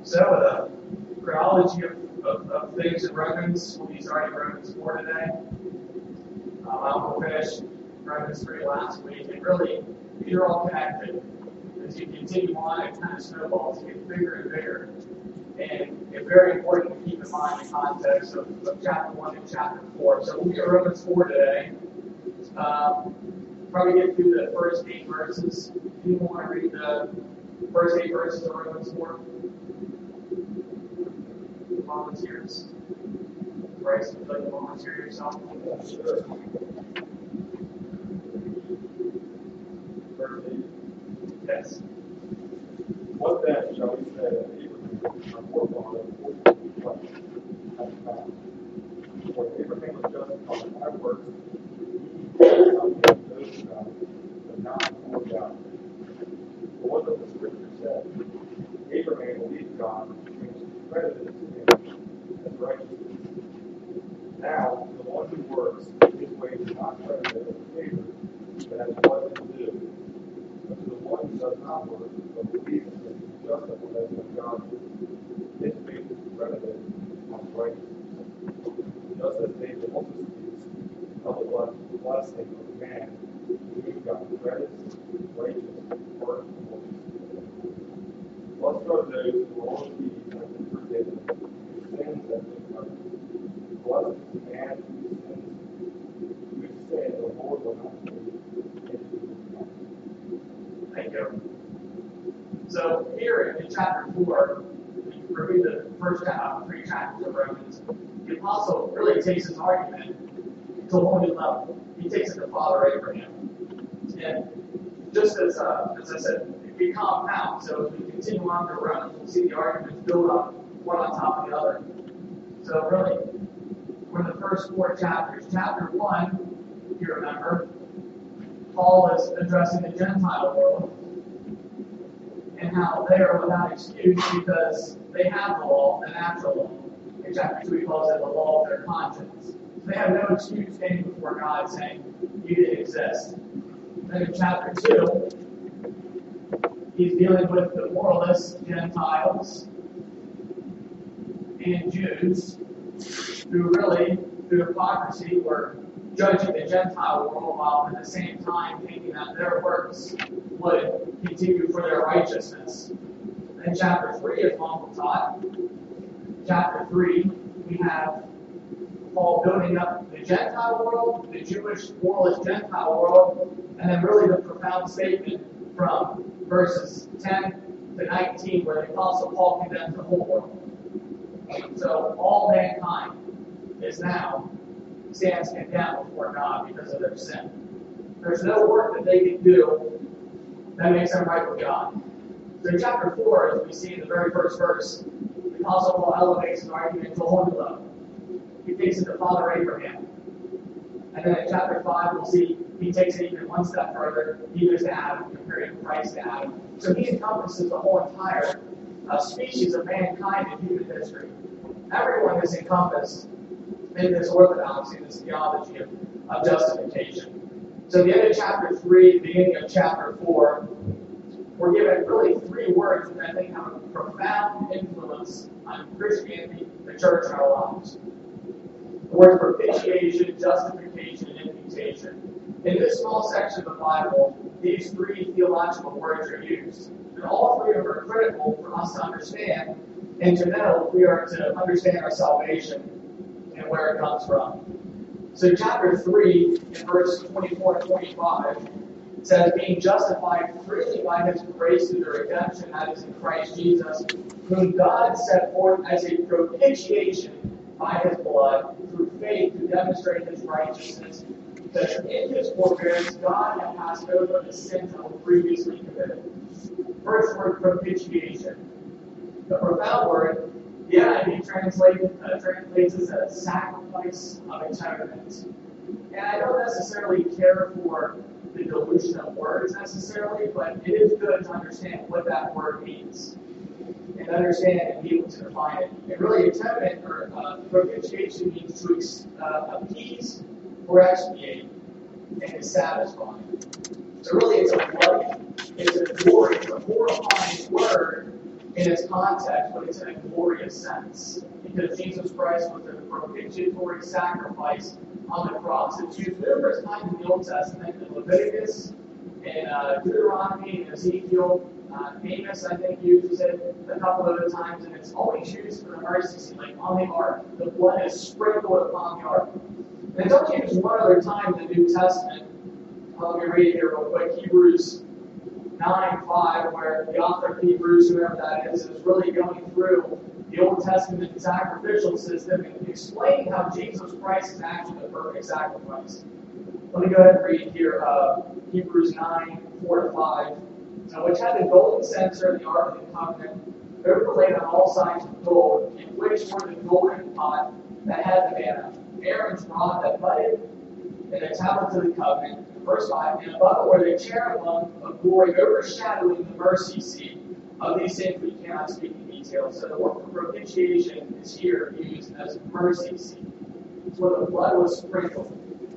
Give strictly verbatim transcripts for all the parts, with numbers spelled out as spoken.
So the chronology of, of, of things in Romans, we'll be starting Romans four today. Um, I'll finish Romans three last week, and really, these are all connected. As you continue on, it kind of snowballs, it gets bigger and bigger. And it's very important to keep in mind the context of, of chapter one and chapter four. So we'll be at Romans four today. Um, probably get through the first eight verses. Anyone want to read the first eight verses of Romans four? Volunteers? Bryce, would you like to volunteer yourself? Sure. Verse eight. Yes. What then shall we say of Abraham, our forefather, according to the flesh, as found? For Abraham was justified by works, he did not make those of God, but not before God. For what does the Scripture say? Abraham believed God, and was credited to him as righteousness. Now, the one who works, his ways is not credited as favor, but as what is due. But to the one who does not work, but believes that he is justified by God, his faith is credited as righteousness. Just as David also speaks of the blessing of man, to whom God credits righteous work and works. Blessed are those who all of these have been forgiven, whose sins have been covered. Blessed is the man whose sins, whose sin the Lord will not take into account. Thank you. So here in chapter four, we review the first uh, three chapters of Romans. The apostle really takes his argument to a whole new level. He takes it to Father Abraham. And just as, uh, as I said, we compound. So as we continue on through Romans, we'll see the arguments build up one on top of the other. So really, we're in the first four chapters. Chapter one, if you remember, Paul is addressing the Gentile world and how they are without excuse because they have the law, the natural law. In chapter two, he calls it the law of their conscience. So they have no excuse standing before God saying, you didn't exist. Then in chapter two, he's dealing with the moralists, Gentiles, and Jews, who really, through hypocrisy, were judging the Gentile world while at the same time thinking that their works would continue for their righteousness. Then chapter three is Uncle taught. Chapter three, we have Paul building up the Gentile world, the Jewish moralist Gentile world, and then really the profound statement from verses ten to nineteen where the Apostle Paul condemns the whole world. So all mankind is now stands condemned before God because of their sin. There's no work that they can do that makes them right with God. So in chapter four, as we see in the very first verse, the Apostle Paul elevates his argument to a whole new level. He takes it to Father Abraham. And then in chapter five, we'll see he takes it even one step further. He goes to Adam, comparing Christ to Adam. So he encompasses the whole entire uh, species of mankind in human history. Everyone is encompassed in this orthodoxy, this theology of, of justification. So the end of chapter three, the beginning of chapter four, we're given really three words that I think have a profound influence on Christianity, the church, and our lives. The words propitiation, justification, and imputation. In this small section of the Bible, these three theological words are used. And all three of them are critical for us to understand and to know if we are to understand our salvation and where it comes from. So chapter three, in verse twenty-four and twenty-five, says, being justified freely by his grace through the redemption that is in Christ Jesus, whom God set forth as a propitiation by his blood through faith to demonstrate his righteousness, because in his forbearance God had passed over the sins that were previously committed. First word, propitiation. The profound word, yeah, he translates, uh, translates as a sacrifice of atonement. And I don't necessarily care for the dilution of words necessarily, but it is good to understand what that word means and understand and be able to define it. And really, atonement or uh, propitiation means to ex- uh, appease or expiate and to satisfy. So really, it's a bloody, it's a glory, it's a horrifying word in its context, but it's in a glorious sense. Because Jesus Christ was a propitiatory sacrifice on the cross. It's used numerous times in the Old Testament, in Leviticus, in uh, Deuteronomy, in Ezekiel. Uh, Amos, I think, uses it a couple of other times, and it's always used for the mercy seat, like on the ark. The blood is sprinkled upon the ark. And it's only used one other time in the New Testament. Let me read it here real quick. Hebrews nine five, where the author of Hebrews, whoever that is, is really going through the Old Testament sacrificial system and explaining how Jesus Christ is actually the perfect sacrifice. Let me go ahead and read here uh, Hebrews nine four to five. Uh, which had the golden censer of the Ark of the Covenant, overlaid on all sides with gold, in which were the golden pot that had the manna, Aaron's rod that budded, and the tablets of the covenant. Verse five, and above it were the cherubim of glory overshadowing the mercy seat. Of these things we cannot speak in detail. So the word for propitiation is here used as mercy seat. It's where the blood was sprinkled.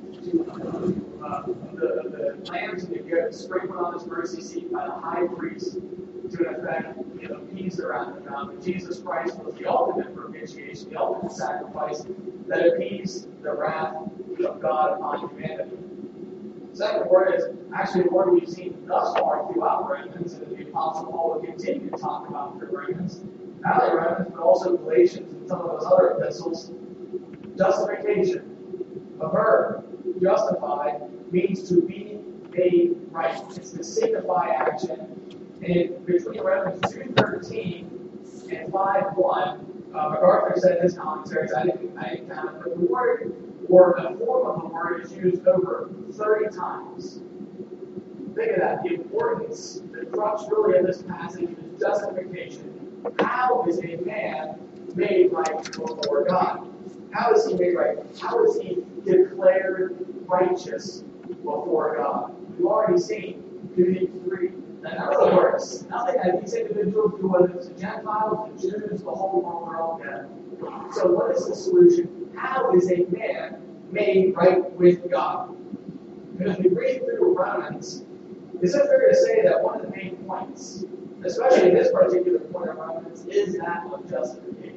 Uh, the, the lambs and the goats sprinkled on this mercy seat by the high priest to in effect, you know, appease their wrath of God. But Jesus Christ was the ultimate propitiation, the ultimate sacrifice that appeased the wrath of God upon humanity. The second word is actually the word we've seen thus far throughout Romans, and the Apostle Paul will continue to talk about through Romans, not only Romans, but also Galatians and some of those other epistles. Justification. A verb, justified, means to be made right. It's to signify action. And between Romans two thirteen and five one, uh, MacArthur said in his commentaries, I didn't, I didn't count it, but the word or a form of the word is used over thirty times. Think of that. The importance, the crux really of this passage is justification. How is a man made right before God? How is he made right? How is he declared righteous before God? We've already seen through these three. In other words, nothing that these individuals do, whether it's the Gentiles, the Jews, the whole world, are all dead. So what is the solution? How is a man made right with God? And as we read through Romans, is it fair to say that one of the main points, especially this particular point of Romans, is that of justification?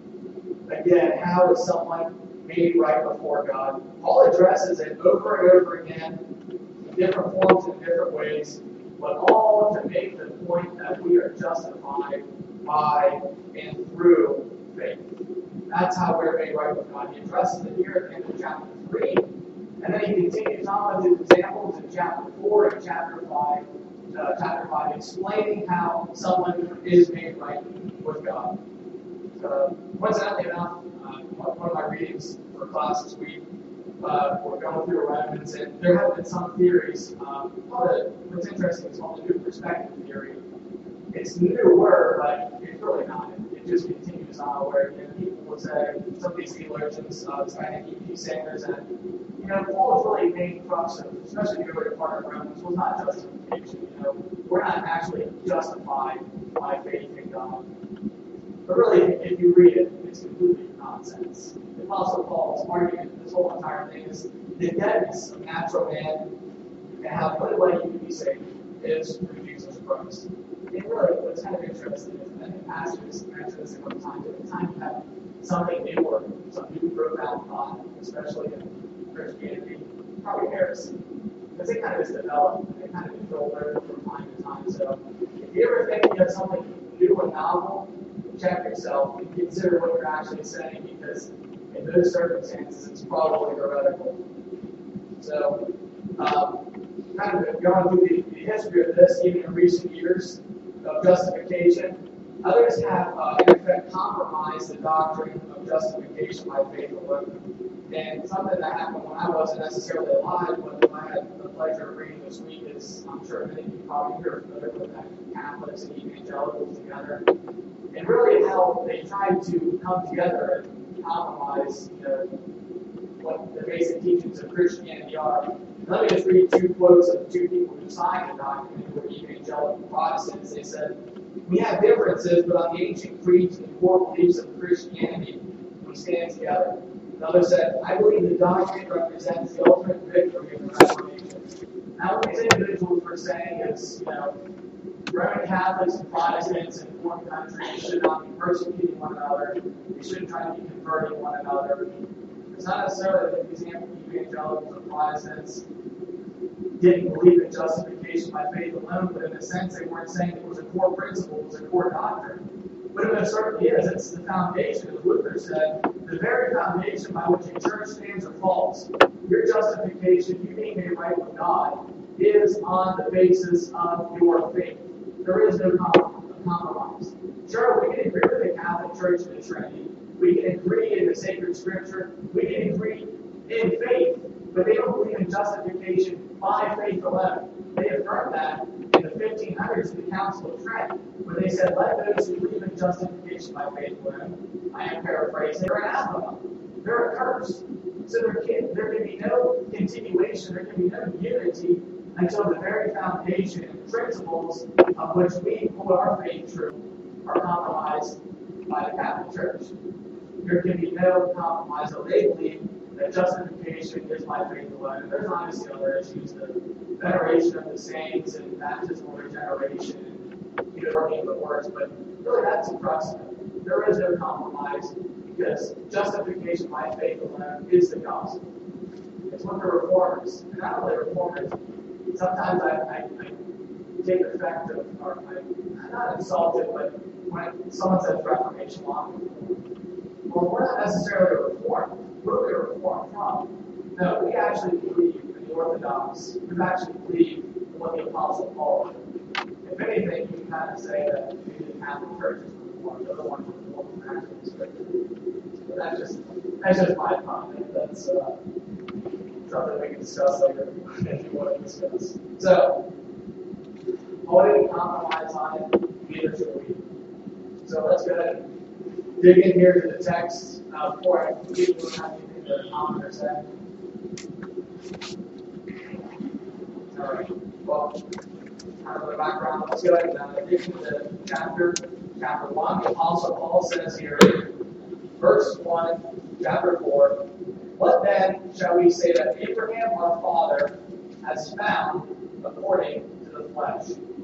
Again, how is someone made right before God? Paul addresses it over and over again, in different forms and different ways, but all to make the point that we are justified by and through faith. That's how we're made right with God. He addresses it here at the end of chapter three, and then he continues on with his examples in chapter four and chapter five, uh, chapter five, explaining how someone is made right with God. Uh, coincidentally enough, uh, one of my readings for class this week, uh, we're going through Romans, and there have been some theories. Um, what's interesting is called the new perspective theory. It's a new word, but it's really not. It, it just continues on where, you know, people would say, some of these theologians, uh, this guy named E P Sanders, and you know, Paul's really main crux of, especially the earlier part of Romans, was not justification. You know, we're not actually justified by faith in God. But really, if you read it, it's completely nonsense. The Apostle Paul's argument, this whole entire thing, is the deadness of natural man and how the only way you can be saved is through Jesus Christ. And really, what's kind of interesting is that the pastors mention this a couple times. Every time you have something new or some new profound thought, especially in Christianity, probably heresy. Because they kind of just develop, they kind of control there from time to time. So if you ever think you have something new and novel, check yourself and consider what you're actually saying, because in those circumstances, it's probably heretical. So, um, kind of going through the, the history of this, even in recent years, of justification, others have, uh, in effect, compromised the doctrine of justification by faith alone. And something that happened when I wasn't necessarily alive, but I had the pleasure of reading this week, is I'm sure many of you probably heard familiar with that, Catholics and evangelicals together. And really how they tried to come together and compromise, you know, what the basic teachings of Christianity are. And let me just read two quotes of two people who signed the document who were evangelical Protestants. They said, "We have differences, but on the ancient creeds and core beliefs of Christianity, we stand together." Another said, "I believe the document represents the ultimate victory of the Reformation." Now, what these individuals were saying is, you know, Roman Catholics and Protestants in foreign countries should not be persecuting one another. They shouldn't try to be converting one another. It's not necessarily that these evangelicals or Protestants didn't believe in justification by faith alone, but in a sense they weren't saying it was a core principle, it was a core doctrine. But it certainly is. It's the foundation, as Luther said, the very foundation by which a church stands or falls. Your justification, you being made right with God, is on the basis of your faith. There is no compromise. Sure, we can agree with the Catholic Church and the Trinity. We can agree in the sacred Scripture. We can agree in faith, but they don't believe in justification by faith alone. They affirmed that in the fifteen hundreds of the Council of Trent, where they said, let those who believe in justification by faith alone, I am paraphrasing, they're anathema. They're a curse. So there can, there can be no continuation, there can be no unity until the very foundation and principles of which we hold our faith true are compromised by the Catholic Church. There can be no compromise, so they believe that justification is by faith alone. And there's obviously other issues, the veneration of the saints and baptismal regeneration, and you know, working the words, but really that's the crux of it. There is no compromise because justification by faith alone is the gospel. It's what the reformers, and not only reformers, sometimes I, I, I take effect of, or I, I'm not insulted, but when someone says Reformation law, well, we're not necessarily a reform. Where we are reformed from? No, we actually believe in the Orthodox. We actually believe in what the Apostle Paul did. If anything, you can kind of say that maybe the Catholic Church is reformed, the other ones are reformed from actual Scripture. But that's just that's just my comment. That's uh, something we can discuss later if you want to discuss. So, avoiding compromise on it, neither should we. So let's go ahead and dig in here to the text. Uh, before I continue, we have anything to comment or say? All right. Well, kind of the background. Let's go ahead and uh, dig into the chapter. Chapter one. The Apostle Paul says here, verse one, chapter four. What then shall we say that Abraham our father has found according to the flesh?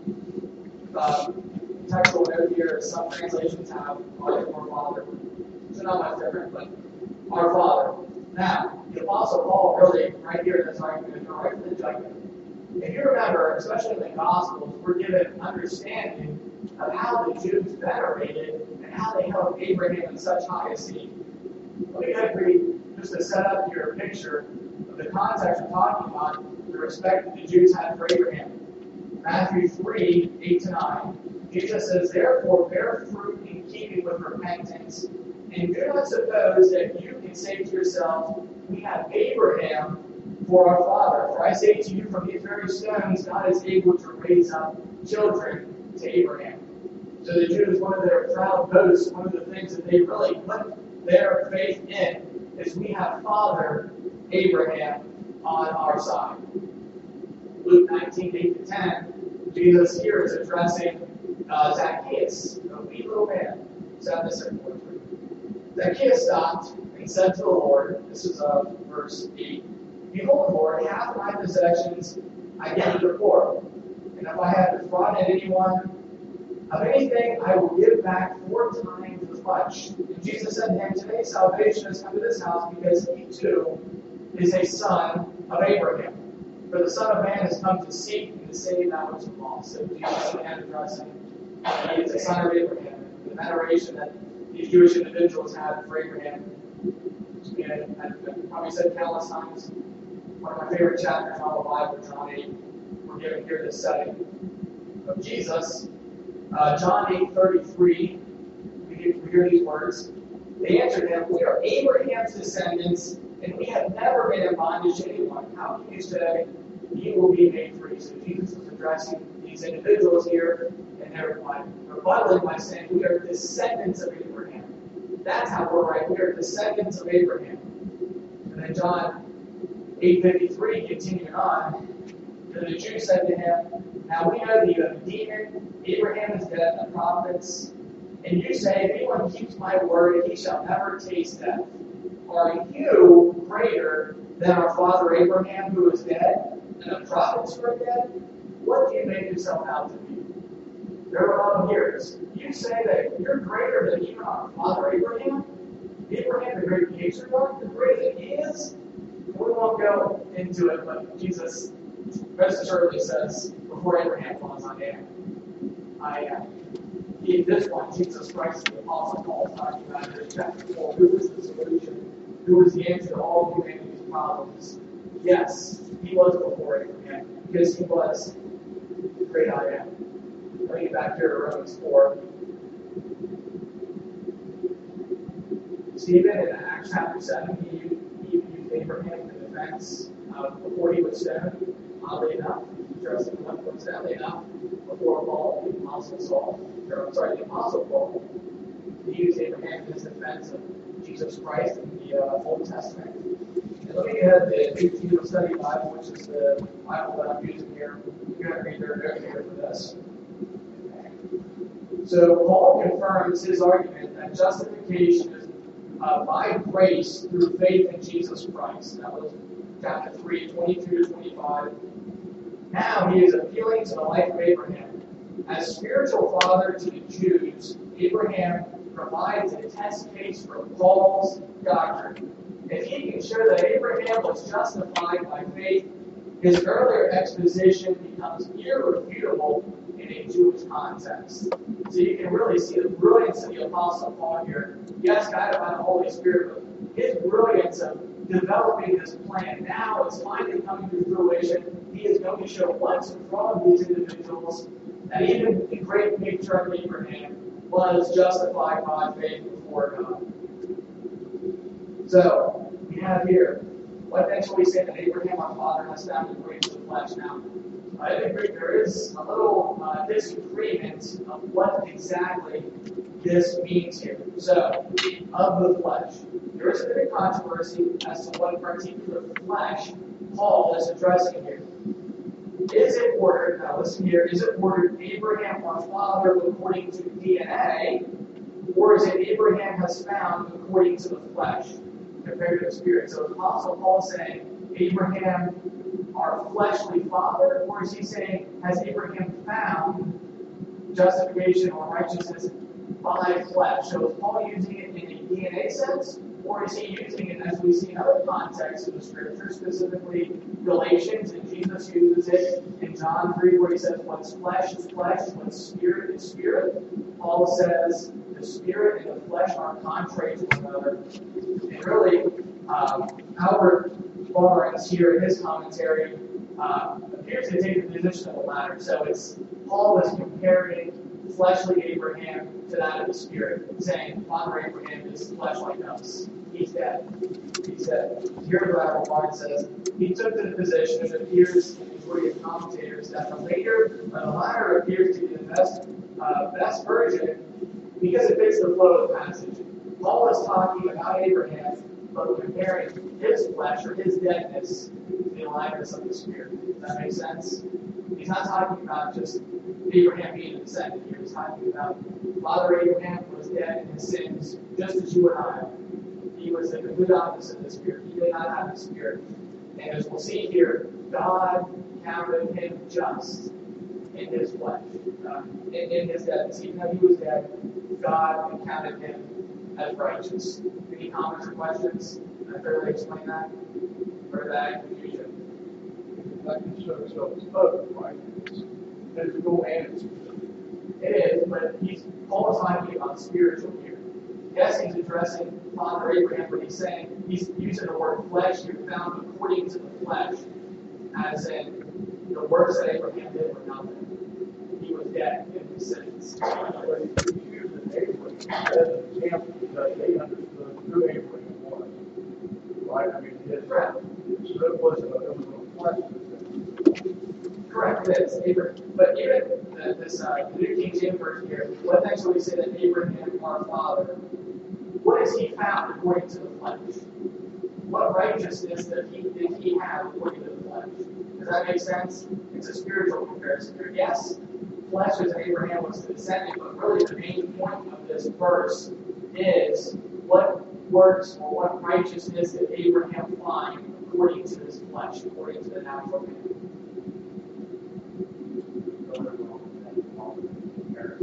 Um, textual note here is some translations have our father. So not much different, but our Father. Now, the Apostle Paul really, right here in this argument, right from the judgment. If you remember, especially in the Gospels, we're given understanding of how the Jews venerated and how they held Abraham in such high esteem. Let me go ahead and read, just to set up your picture of the context we're talking about, the respect that the Jews had for Abraham. Matthew three, eight to nine. Jesus says, therefore, bear fruit in keeping with repentance. And do not suppose that you can say to yourselves, we have Abraham for our father. For I say to you, from these very stones, God is able to raise up children to Abraham. So the Jews, one of their proud boasts, one of the things that they really put their faith in, is we have Father Abraham on our side. Luke nineteen, eight to ten, Jesus here is addressing uh, Zacchaeus, a wee little man. seven to seven. Zacchaeus stopped and said to the Lord, this is uh, verse eight, behold, Lord, half of my possessions I give to the poor, and if I have defrauded anyone of anything, I will give back four times as much. And Jesus said to him, today salvation has come to this house, because he too is a son of Abraham. For the Son of Man has come to seek and to save that which is lost. So Jesus began addressing, he is a son of Abraham. The veneration that these Jewish individuals had for Abraham. And I've probably said countless times, one of my favorite chapters in all the Bible, John eight, we're given here this setting of Jesus. Uh, John eight thirty-three, we hear these words. They answered him, we are Abraham's descendants, and we have never been in bondage to anyone. How can you say you will be made free? So Jesus was addressing these individuals here, and they're rebutting by saying we are descendants of Abraham. That's how we're right. We are descendants of Abraham. And then John eight fifty-three, continuing on, the Jews said to him, now we know that you have a demon, Abraham is dead, and the prophets, and you say, if anyone keeps my word, he shall never taste death. Are you greater than our father Abraham, who is dead, and the prophets who are dead? What do you make yourself out to be? There were a lot of hearers. You say that you're greater than even our father Abraham? Abraham, the great patriarch, the greater than he is? We won't go into it, but Jesus rest assuredly says, before Abraham was on Adam, I am. He, this one, Jesus Christ, the Apostle Paul, talking about in chapter four, who is the solution? Who is the answer to all humanity's problems? Yes, he was before Abraham, because he was the great I am. Let me get back here to Romans four. Stephen, in Acts chapter seven, he, he used Abraham in defense uh, before he was stoned. Oddly enough, interesting enough, coincidentally enough, before Paul, the Apostle Saul, or I'm sorry, the Apostle Paul, he used Abraham in his defense of Jesus Christ in the uh, Old Testament. And let me add the New Kingdom Study Bible, which is the Bible that I'm using here. You're going to read their note here for this. So Paul confirms his argument that justification is uh, by grace through faith in Jesus Christ. That was chapter three, twenty-two to twenty-five. Now he is appealing to the life of Abraham. As spiritual father to the Jews, Abraham provides a test case for Paul's doctrine. If he can show that Abraham was justified by faith, his earlier exposition becomes irrefutable in a Jewish context. So you can really see the brilliance of the Apostle Paul here. Yes, guided by the Holy Spirit, but his brilliance of developing this plan. Now it's finally coming to fruition. He is going to show once and for all of these individuals that even the great patriarch Abraham was justified by faith before God. So, we have here, what then shall we say that Abraham our father has found according to the flesh? Now, I agree there is a little uh, disagreement of what exactly this means here. So, of the flesh. There is a bit of controversy as to what particular flesh Paul is addressing here. Is it ordered, now listen here, is it ordered Abraham our father according to D N A, or is it Abraham has found according to the flesh, compared to the spirit? So the Apostle Paul is saying, Abraham our fleshly father, or is he saying, has Abraham found justification or righteousness by flesh? So is Paul using it in a D N A sense, or is he using it as we see in other contexts of the Scripture, specifically Galatians, and Jesus uses it in John three, where he says, what's flesh is flesh, what's spirit is spirit. Paul says the spirit and the flesh are contrary to one another. And really, um, Albert Barnes here in his commentary uh, appears to take the position of the latter. So it's Paul is comparing fleshly Abraham to that of the spirit, saying Father Abraham is flesh like us. He's dead. He's dead. Here the Bible Barnes says he took the position, it appears in the majority of commentators, that the later, uh, the latter appears to be the best, uh, best version because it fits the flow of the passage. Paul is talking about Abraham, but comparing his flesh or his deadness to the aliveness of the spirit. Does that make sense? He's not talking about just Abraham being a descendant here. He's talking about Father Abraham was dead in his sins, just as you and I are. He was the complete opposite of the Spirit. He did not have the Spirit. And as we'll see here, God counted him just in his flesh, uh, in, in his deadness. Even though he was dead, God counted him as righteous. Any comments or questions? Can I thoroughly explain that? Or is that confusion? That can show itself as both, right? Physical and spiritual. It is, but he's Paul is talking about spiritual here. Yes, he's addressing Father Abraham, but he's saying he's using the word flesh here, found according to the flesh, as in the works that Abraham did were nothing. He was dead in his sins. But he's using Abraham as an example because they understood who Abraham was. Right? I mean, his Correct. So it wasn't a, it was a flesh. Correct, it is. Abraham, but even uh, this uh, the New King James Version here, what next will we say that Abraham, our father, what has he found according to the flesh? What righteousness did he, did he have according to the flesh? Does that make sense? It's a spiritual comparison here. Yes, flesh as Abraham was the descendant, but really the main point of this verse is what works or what righteousness did Abraham find according to his flesh, according to the natural man.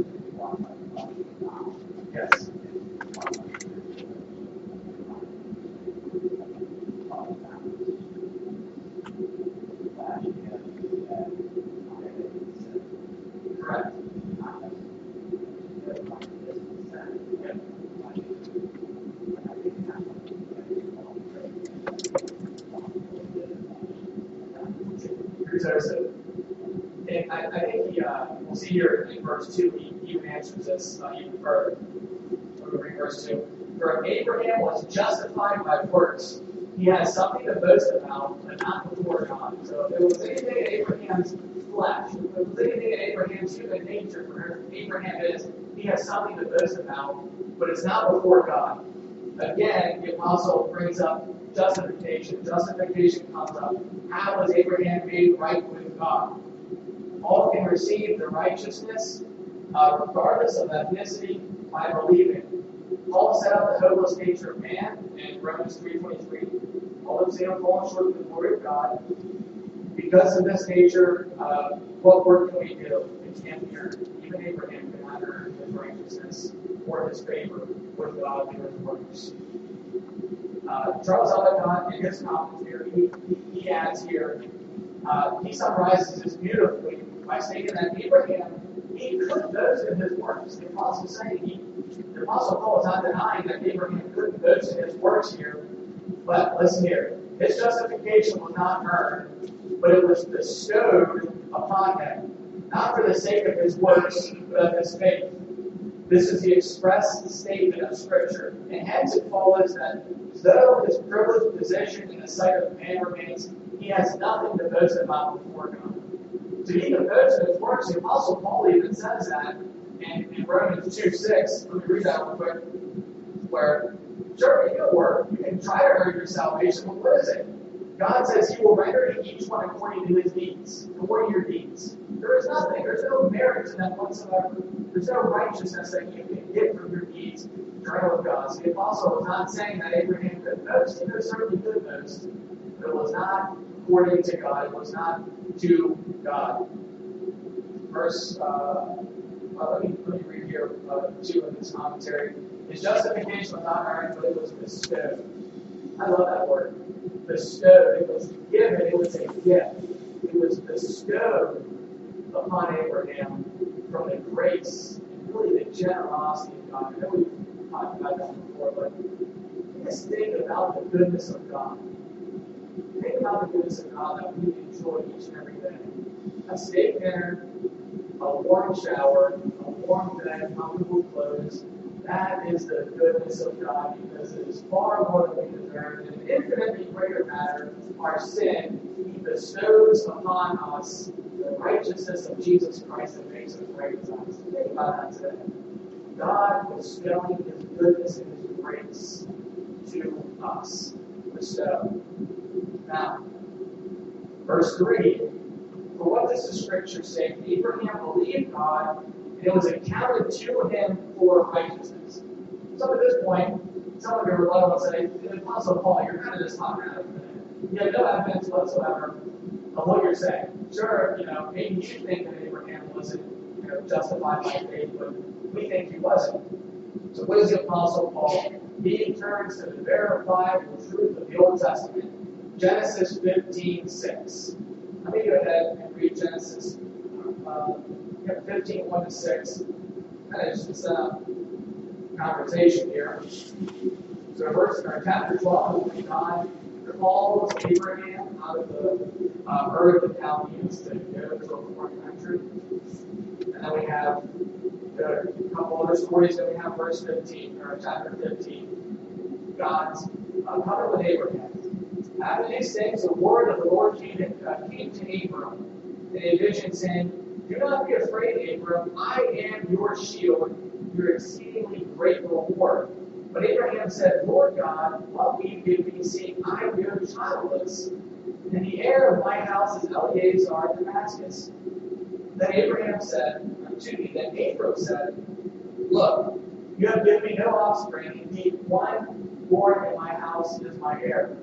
Joseph. And I, I think he, uh, we'll see here in verse two, he even answers this uh, even further. We'll read verse two. For Abraham was justified by works. He has something to boast about, but not before God. So if there was anything in Abraham's flesh, if there was anything in Abraham's human nature, where Abraham is, he has something to boast about, but it's not before God. Again, the apostle brings up justification. Justification comes up. How was Abraham made right with God? All can receive the righteousness, uh, regardless of ethnicity, by believing. Paul set up the hopeless nature of man in Romans three twenty-three. All of sin have fallen short of the glory of God. Because of this nature, uh, what work can we do? It can't be earned. Even Abraham could not earn his righteousness or his favor with God through his works. Uh, Charles Ellicott, in his commentary, he, he, he adds here, uh, he summarizes this beautifully by stating that Abraham, he could boast in his works. The apostle is saying, he, the apostle Paul is not denying that Abraham couldn't boast in his works here, but listen here, his justification was not earned, but it was bestowed upon him, not for the sake of his works, but of his faith. This is the express statement of Scripture, and hence it follows that though his privileged position in the sight of man remains, he has nothing to boast about before God. To even boast in his works, the Apostle Paul even says that in, in Romans two six. Let me read that real quick. Where, sure, you can work, you can try to earn your salvation, but what is it? God says he will render to each one according to his deeds, according to your deeds. There is nothing, there's no merit in that whatsoever. There's no righteousness that you can get from your deeds journal with God. So the apostle was not saying that Abraham could boast. He could certainly could boast, but it was not according to God. It was not to God. Verse, uh, uh, let, me, let me read here uh, two in this commentary. His justification was not earned, but it was bestowed. I love that word. Bestowed. It was given. It was a gift. It was bestowed upon Abraham from the grace and really the generosity of God. I know we've talked about that before, but just think about the goodness of God. Think about the goodness of God that we enjoy each and every day. A steak dinner, a warm shower, a warm bed, comfortable clothes. That is the goodness of God because it is far more than we deserve. And an infinitely greater matter, our sin, He bestows upon us the righteousness of Jesus Christ that makes us right with us. Think about that today. God bestowing His goodness and His grace to us. Bestow. Now, verse three. For what does the Scripture say? Abraham believed God, and it was accounted to him for righteousness. So at this point, some of your rebuttal will say, the Apostle Paul, you're kind of just talking out of it. You have no evidence whatsoever of what you're saying. Sure, you know, maybe you think that Abraham wasn't, you know, justified by faith, but we think he wasn't. So what is the Apostle Paul? He turns to the verifiable truth of the Old Testament. Genesis fifteen six. Let me go ahead and read Genesis uh, fifteen, one to six. Kind of just to set up conversation here. So verse or chapter twelve, God calls Abraham out of the uh, Ur of the Chaldeans to go to a foreign country. And then we have a couple other stories. Then we have verse fifteen, or chapter fifteen. God's uh, covenant with Abraham. After these things, the word of the Lord came to, uh, came to Abram in a vision, saying, do not be afraid, Abram. I am your shield, your exceedingly great reward. But Abraham said, Lord God, what will you give me, seeing I am childless? And the heir of my house is Eleazar of Damascus. Then Abraham said, to me, then Abram said, look, you have given me no offspring. Indeed, one born in my house is my heir.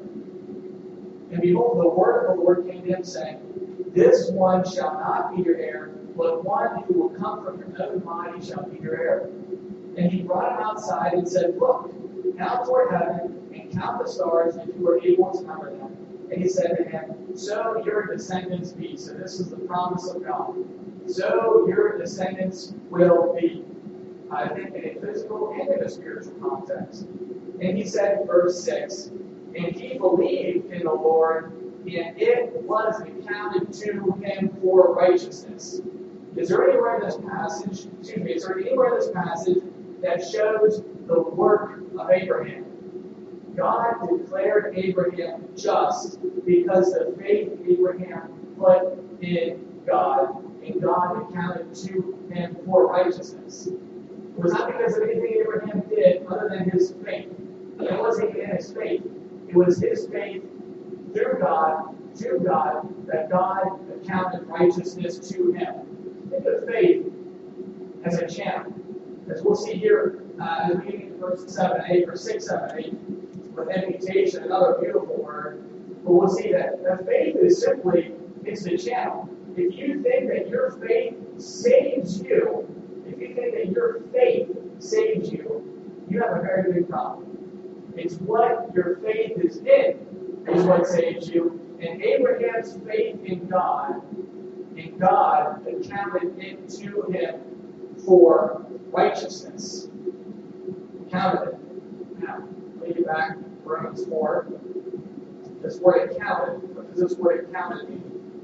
And behold, the word of the Lord came to him, saying, this one shall not be your heir, but one who will come from your own body shall be your heir. And he brought him outside and said, look, count toward heaven and count the stars if you are able to number them. And he said to him, so your descendants be. So this is the promise of God. So your descendants will be. I think in a physical and in a spiritual context. And he said in verse six, and he believed in the Lord, and it was accounted to him for righteousness. Is there anywhere in this passage, excuse me, is there anywhere in this passage that shows the work of Abraham? God declared Abraham just because the faith Abraham put in God, and God accounted to him for righteousness. It was not because of anything Abraham did other than his faith. It wasn't even his faith. It was his faith through God, to God, that God accounted righteousness to him. Think of faith as a channel. As we'll see here, uh, as we get into verse seven, eight, or six, seven, eight, with imputation, another beautiful word. But we'll see that, that faith is simply, it's the channel. If you think that your faith saves you, if you think that your faith saves you, you have a very big problem. It's what your faith is in is what saves you. And Abraham's faith in God, and God accounted it to him for righteousness. Counted it. Now, let me get back to Romans four. This word accounted, what does this word accounted mean?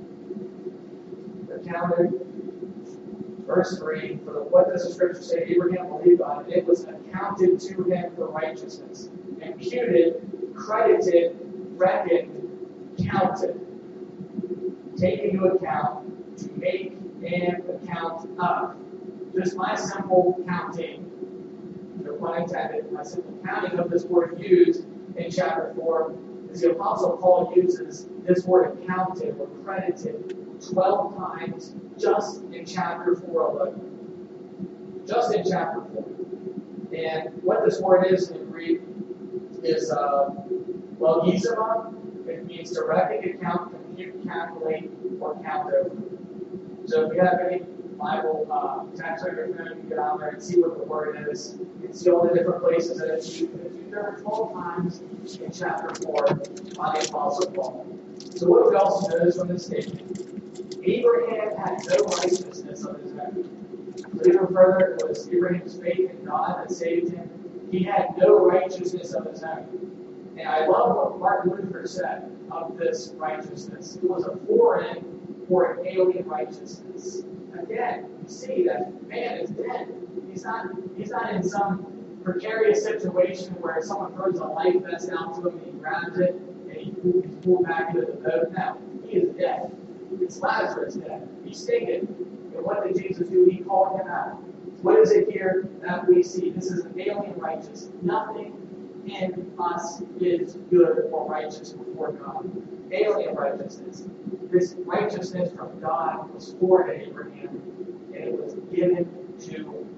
Accounted, verse three, for the, what does the scripture say? Abraham believed God, and it was accounted to him for righteousness. Imputed, credited, reckoned, counted. Take into account, to make an account of. Just my simple counting, no pun intended, my simple counting of this word used in chapter four is the Apostle Paul uses this word accounted or credited twelve times just in chapter four alone. Just in chapter four. And what this word is in Greek is, uh, well, yizama. It means to reckon, account, compute, calculate, or count over. So if you have any Bible uh, text on your phone, you can get out there and see what the word is. You can see all the different places that it's used. It's used there twelve times in chapter four by the Apostle Paul. So what do we also notice from this statement? Abraham had no righteousness of his own. So even further, it was Abraham's faith in God that saved him. He had no righteousness of his own. And I love what Martin Luther said of this righteousness. It was a foreign or an alien righteousness. Again, you see that man is dead. He's not, he's not in some precarious situation where someone throws a life vest out to him and he grabs it and he, he's pulled back into the boat. No, he is dead. It's Lazarus dead. He's stinking. And what did Jesus do? He called him out. What is it here that we see? This is an alien righteousness. Nothing in us is good or righteous before God. Alien righteousness. This righteousness from God was for Abraham, and it was given to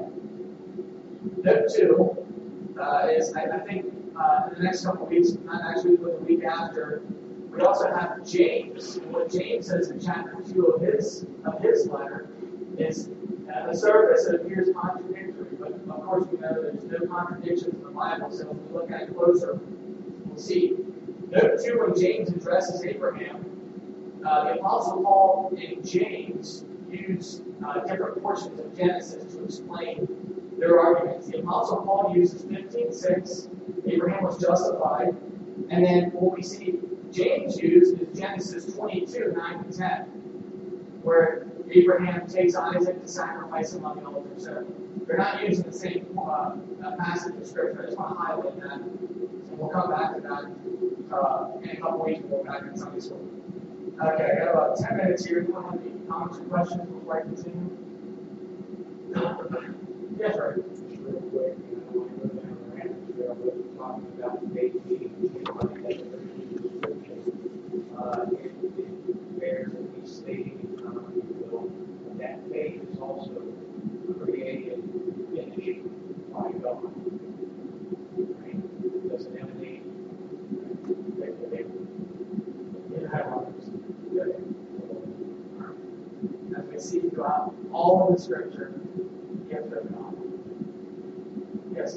him. Note two uh, is, I, I think, uh, in the next couple of weeks, not actually but the week after, we also have James. And what James says in chapter two of his of his letter is, at the surface, it appears contradictory, but of course we know there's no contradictions in the Bible, so if we look at it closer, we'll see. Note two, when James addresses Abraham, uh, the Apostle Paul and James use uh, different portions of Genesis to explain their arguments. The Apostle Paul uses fifteen six, Abraham was justified, and then what we see James used is Genesis twenty-two nine to ten, where Abraham takes Isaac to sacrifice him on the altar. So they're not using the same uh, uh, passage of Scripture. I just want to highlight that. So we'll come back to that uh, in a couple weeks when we're back in Sunday school. Okay, I got about ten minutes here. Do you want to have any comments or questions before I continue? Yes, sir. Just real quick, you know, when we go down the rabbit trail, but we're talking about faith being like that description. Uh, it, it bears to be stated, um, if you will, that faith is also created and finished by God. Right? It doesn't emanate. As we see throughout all of the Scripture, gift of God. Yes.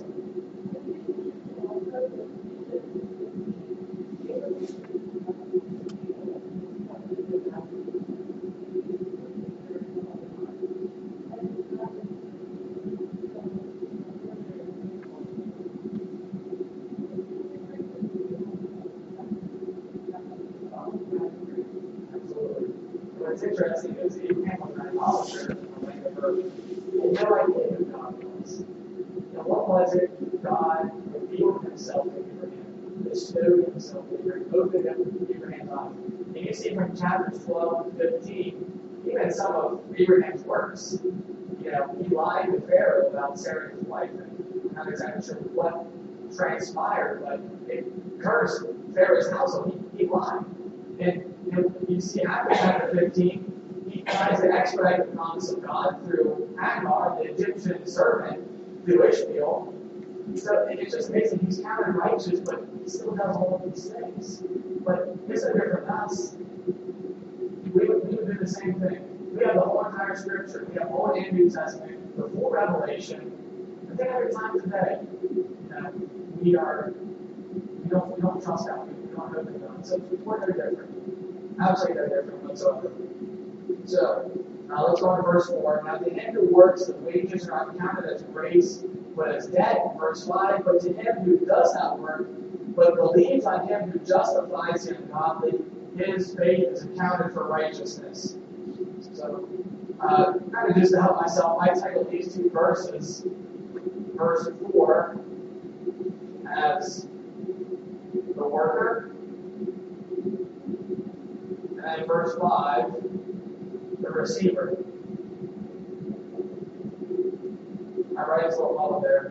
interesting is Abraham was an idolater in the land of Ur. He had no idea who God was. And what was it? God revealed himself to Abraham, bestowed himself to Abraham, opened up Abraham's eyes. And you see from chapters twelve to fifteen, even some of Abraham's works. You know, he lied to Pharaoh about Sarah, his wife, and I'm not exactly sure what transpired, but it cursed Pharaoh's household. He, he lied. And, and you see after chapter fifteen, he tries to expedite the promise of God through Hagar, the Egyptian servant, through Ishmael. So it's just amazing. He's counted righteous, but he still does all of these things. But it's no different than us. We would, we would do the same thing. We have the whole entire Scripture. We have Old and New Testament, the full Revelation. But then every time today, you know, we are we don't we don't trust God. We don't know the God. So we're no different. Absolutely no different whatsoever. So now let's go on to verse four. Now to him who works, the wages are not counted as grace, but as debt. Verse five. But to him who does not work, but believes on him who justifies the ungodly, his faith is accounted for righteousness. So, uh, kind of just to help myself, I titled these two verses, verse four, as the worker, and verse five, the receiver. I write this little bubble there.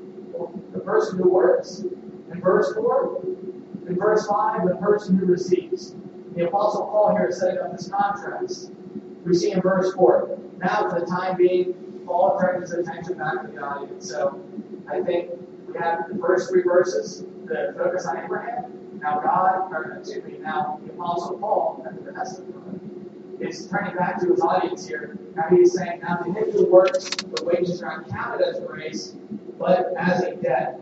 The person who works. In verse four, in verse five, the person who receives. The Apostle Paul here is setting up this contrast. We see in verse four. Now, for the time being, Paul turns his attention back to the audience. So, I think we have the first three verses that focus on Abraham. Now, God, or excuse me, now the Apostle Paul, and the rest of them, is turning back to his audience here. Now, he's saying, now to him who works, the wages are not counted as grace, but as a debt.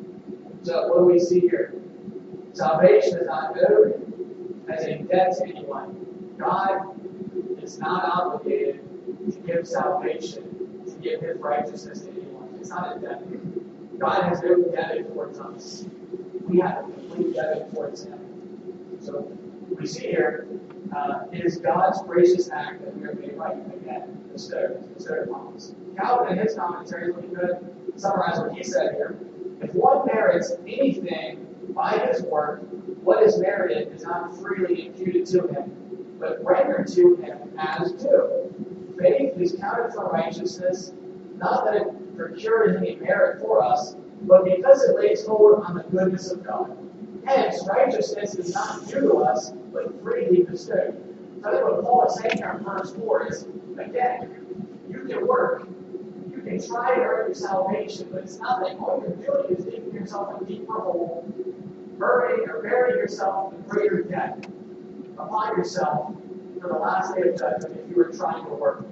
So, what do we see here? Salvation is not owed as a debt to anyone. God is not obligated to give salvation, to give his righteousness to anyone. It's not a debt. God has no debt towards us. We have a complete debt towards him. So we see here, uh, it is God's gracious act that we are made right again, bestowed, bestowed upon us. Calvin, in his commentary, is looking good, summarize what he said here. If one merits anything by his work, what is merited is not freely imputed to him, but rendered to him as due. Faith is counted for righteousness, not that it procures any merit for us, but because it lays hold on the goodness of God. Hence, righteousness is not due to us, but freely bestowed. So I think what Paul is saying here in verse four is, again, you can work, you can try to earn your salvation, but it's not like all you're doing is digging yourself a deeper hole, burying or burying yourself in greater debt upon yourself for the last day of judgment if you were trying to work.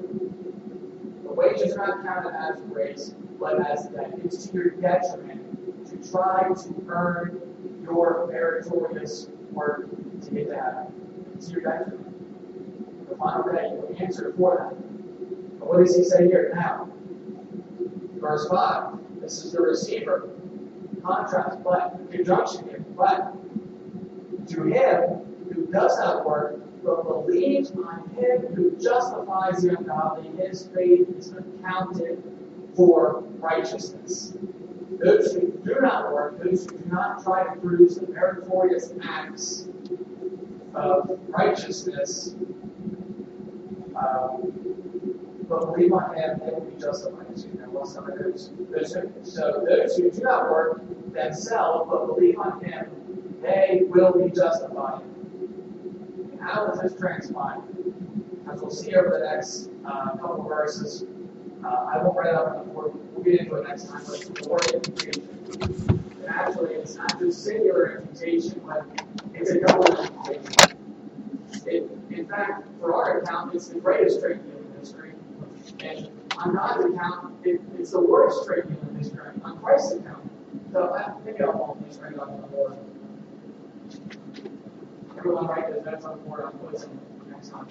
The wages are not counted as grace, but as debt. It's to your detriment to try to earn your meritorious work to get to heaven. It's to your detriment. The final day, you will answer for that. But what does he say here now? Verse five. This is the receiver. Contrast, but, conjunction here, but, to him who does not work, but believes on him who justifies the ungodly, his faith is accounted for righteousness. Those who do not work, those who do not try to produce the meritorious acts of righteousness, um, but believe on him, they will be justified. So, you know, well, some of those, those who, so those who do not work themselves, but believe on him, they will be justified. And how does this transpire? As we'll see over the next uh, couple of verses, uh, I won't write it up on the board. We'll get into it next time, but it's the word imputation. And actually, it's not just singular imputation, but it's a double imputation. It, in fact, for our account, it's the greatest trade deal in history. And on God's account, it, it's the worst trade deal in history. On Christ's account. So I think I'll hold these right up on the board. Everyone write those notes on the board. I'll put some next time.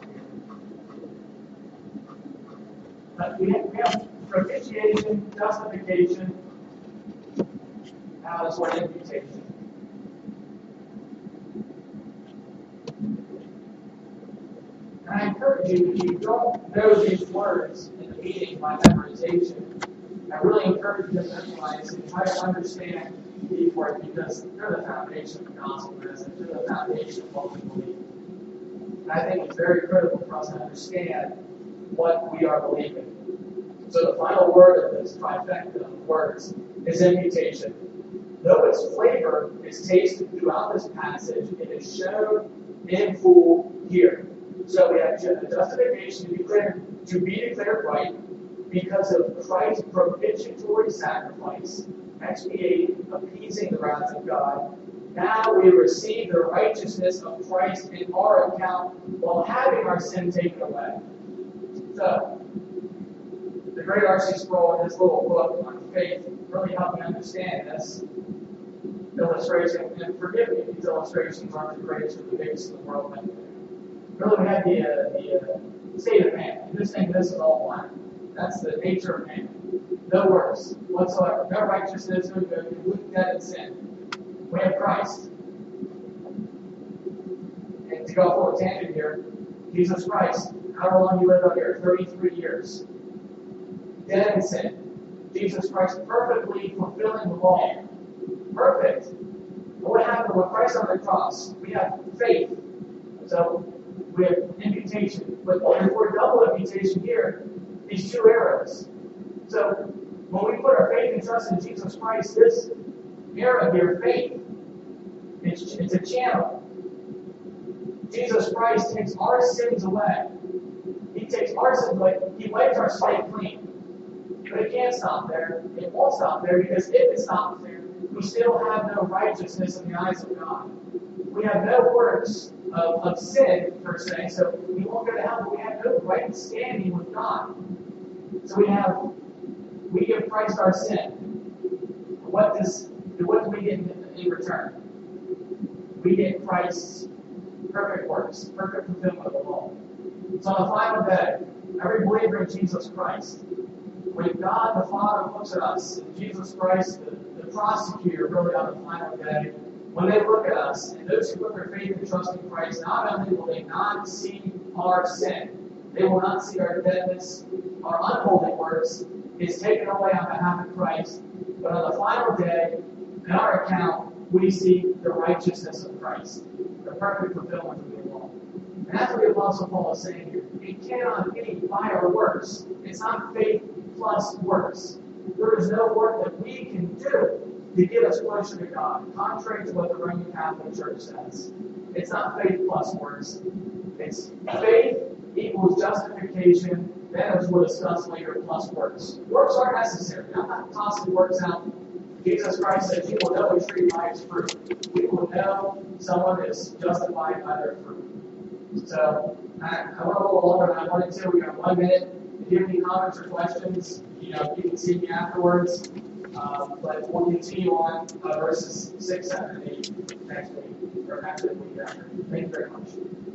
But we have, we have propitiation, justification. Now this word imputation. And I encourage you, if you don't know these words in the meeting by memorization, I really encourage you to memorize and try to understand these words because they're the foundation of the gospel message. They're the foundation of what we believe. And I think it's very critical for us to understand what we are believing. So the final word of this trifecta of words is imputation. Though its flavor is tasted throughout this passage, it is shown in full here. So we have justification to be declared, to be declared right because of Christ's propitiatory sacrifice, expiating, appeasing the wrath of God. Now we receive the righteousness of Christ in our account while having our sin taken away. So, the great R C Sproul in his little book on faith really helped me understand this illustration. And forgive me if these illustrations aren't the greatest or the biggest in the world, but really we had the, uh, the uh, state of man. And just think this is all one. That's the nature of man. No works whatsoever. No righteousness, no good, complete dead in sin. We have Christ. And to go off a little tangent here, Jesus Christ, however long you lived on here, thirty-three years. Dead in sin. Jesus Christ perfectly fulfilling the law. Perfect. But what happened with Christ on the cross? We have faith. So we have imputation. But if we're double imputation here, these two arrows. So when we put our faith and trust in Jesus Christ, this arrow here, faith, it's, it's a channel. Jesus Christ takes our sins away. He takes our sins away. He wipes our slate clean. But it can't stop there. It won't stop there because if it stops there, we still have no righteousness in the eyes of God. We have no works of, of sin, per se, so we won't go to hell, but we have no right standing with God. So we have, we give Christ our sin. What does, what do we get in, in return? We get Christ's perfect works, perfect fulfillment of the law. So on the final day, every believer in Jesus Christ, when God the Father looks at us, and Jesus Christ, the, the prosecutor, really on the final day, when they look at us, and those who put their faith and trust in Christ, not only will they not see our sin, they will not see our deadness, our unholy works is taken away on behalf of Christ, but on the final day, in our account, we see the righteousness of Christ, the perfect fulfillment of the law. And that's what the Apostle Paul is saying here. It cannot be by our works. It's not faith plus works. There is no work that we can do to get us closer to God, contrary to what the Roman Catholic Church says. It's not faith plus works. It's faith equals justification, then as we'll discuss later, plus works. Works are necessary. I'm not tossing works out. Jesus Christ said, you will know a tree by its fruit. We will know someone is justified by their fruit. So, I, I went a little longer than I wanted to. We got one minute. If you have any comments or questions, you know, you can see me afterwards. Um, but we'll continue on uh, verses six, seven, and eight next week, or next week after. Thank you very much.